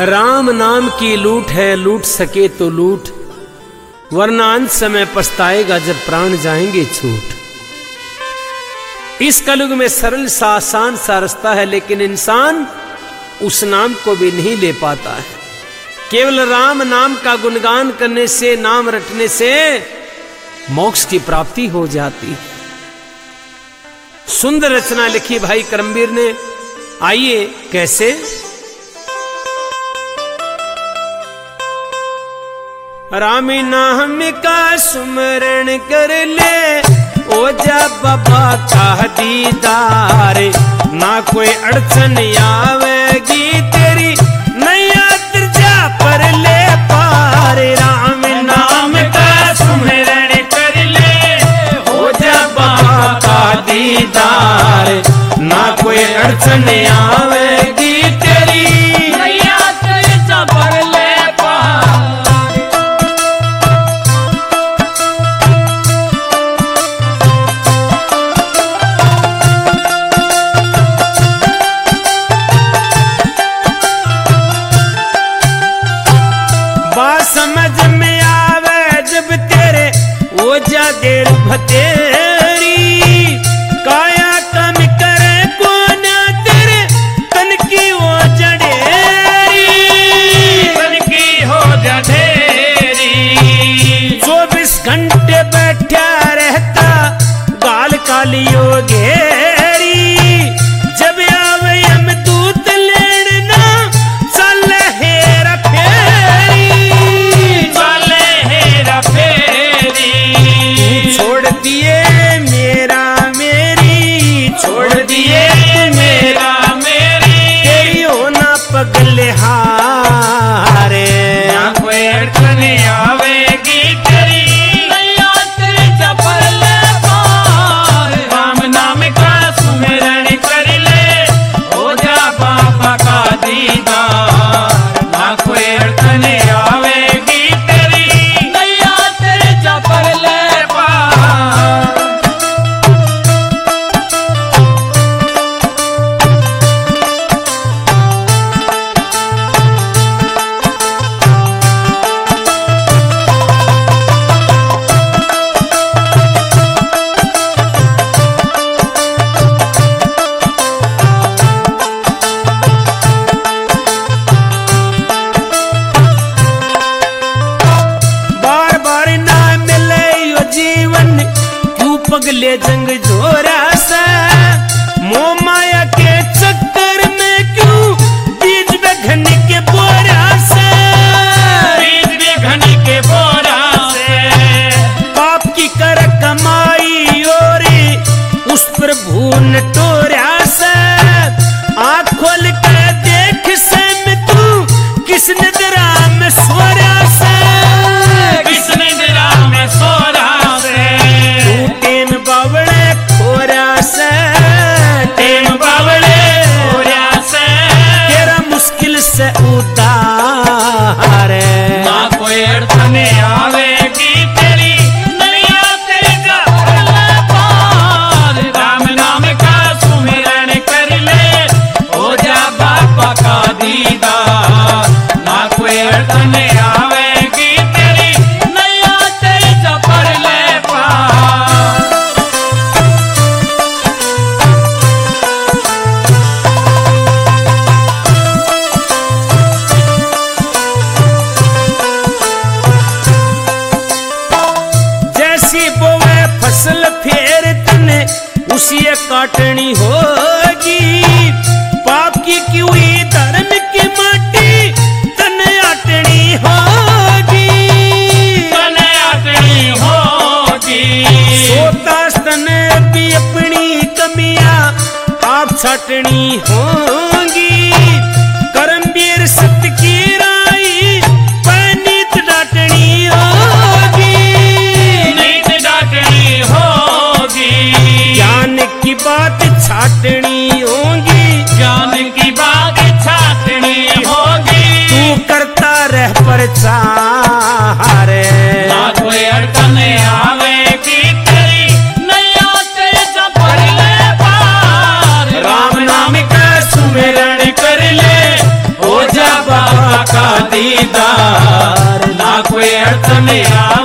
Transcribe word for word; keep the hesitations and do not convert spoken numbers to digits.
राम नाम की लूट है, लूट सके तो लूट, वरना अंत समय पछताएगा जब प्राण जाएंगे छूट। इस कलयुग में सरल सा आसान सा रास्ता है, लेकिन इंसान उस नाम को भी नहीं ले पाता है। केवल राम नाम का गुणगान करने से, नाम रटने से मोक्ष की प्राप्ति हो जाती। सुंदर रचना लिखी भाई करमवीर ने। आइए कैसे। राम नाम का सुमरण कर ले, ओ जा बाबा का दीदार, ना कोई अड़चन आवेगी तेरी, नैया तिरजा पर ले पार। राम नाम का सुमरण कर ले, ओ जा बाबा का दीदार, ना कोई अड़चन आवेगी तेरी, नैया तिरजा पर ले पार। समझ में आवे जब तेरे वो जा देर भतेरी, काया कम करे कोना तेरे तन की वो जड़ेरी, तन की हो जड़ेरी। चौबीस घंटे बैठा रहता गाल कालियो घेरी, जब आवे हम दूत लेना चल हेरा फेरी, छोड़ दिए मेरा मेरी, छोड़ दिए मेरा मेरी, तेरी होना पगले हारे, ना कोई अड़चन आवेगी तेरी, नैया तेरे जबर ले पार। राम नाम का सुमिरन कर ले, हो जा बाबा का दीदार, ना कोई अड़चन आवेगी तेरी, नैया तेरे जबर ले। पगले जंग जोरा सा, मोह माया के चक्कर में क्यों बीज में घन के बोरा से, बीज में घन के बोरा से। पाप की कर कमाई और उस पर भून टोरा से, आँख खोल कर देख से तू किस निद्रा में सोरा से, किस निद्रा में सोरा से। बावड़े खोरा से, टेम बावड़े खोरा से, तेरा मुश्किल से उतार, ना कोई अड़चन आवेगी तेरी, नैया तेरे जबर ले पार। राम नाम का सुमिरन कर ले, हो जा बाबा का दीदार, ना कोई अड़चन आवेगी तेरी, नैया तेरे जबर ले पार। फसल फेर तने उसी काटनी होगी, पाप की की हुई धर्म की माटी तने आटनी होगी, तने आटनी होगी। सोता तने भी अपनी कमियां आप छाटनी होगी, करमवीर सत्य की राई पैनीत डाटनी होगी, ज्ञान की बात छाटनी होगी, ज्ञान की बात छाटनी होगी। तू करता रह प्रचार, ना कोई अड़चन आवेगी तेरी, नैया तेरे जबर ले पार। राम नाम का सुमिरन कर ले, हो जा बाबा जोडीदार ना कोई अडचण या